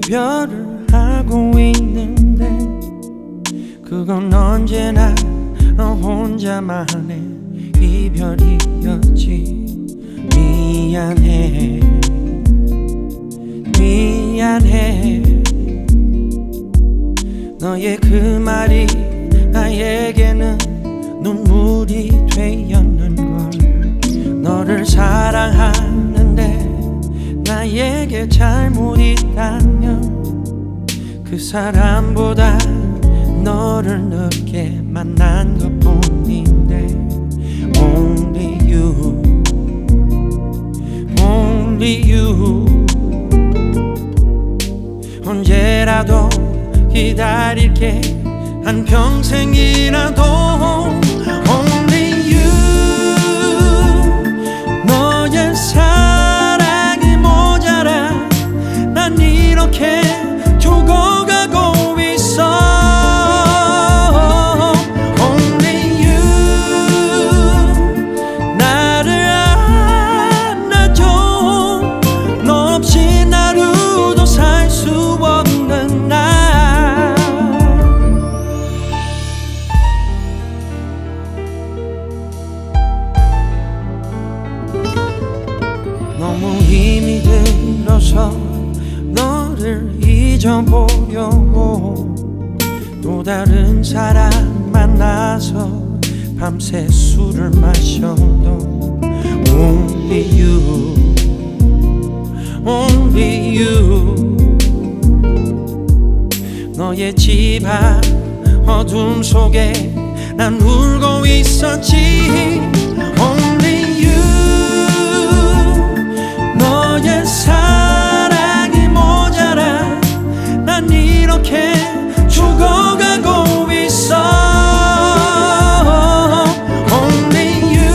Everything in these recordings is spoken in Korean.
이별을 하고 있는데 그건 언제나 너 혼자만의 이별이었지. 미안해 미안해. 너의 그 말이 나에게는 눈물이 되었는걸. 너를 사랑하는데 나에게 잘못 있다면 그 사람보다 너를 늦게 만난 것뿐인데 Only you Only you. 언제라도 기다릴게 한평생이라도 Only you. 너의 사랑이 모자라 난 이렇게 죽어가고 있어. Only you. 나를 안아줘. 너 없이 하루도 살 수 없는 날. 너무 힘이 들어서 너를 잊어보려고 또 다른 사람 만나서 밤새 술을 마셔도 Only you Only you. 너의 집 앞 어둠 속에 난 울고 있었지. Only you. 너의 사랑이 모자라 난 이렇게 죽어가고 있어. Only you.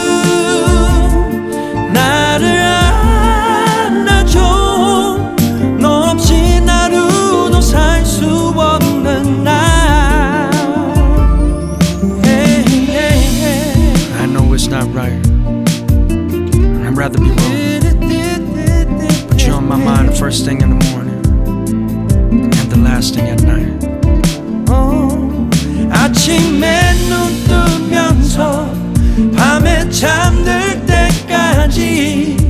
나를 안아줘. 너 없이 하루도 살 수 없는 날. Hey, hey, hey. I know it's not right, I'd rather be wrong, but you're on my mind the first thing in the morning and the last thing at night. 아침에 눈 뜨면서 밤에 잠들 때까지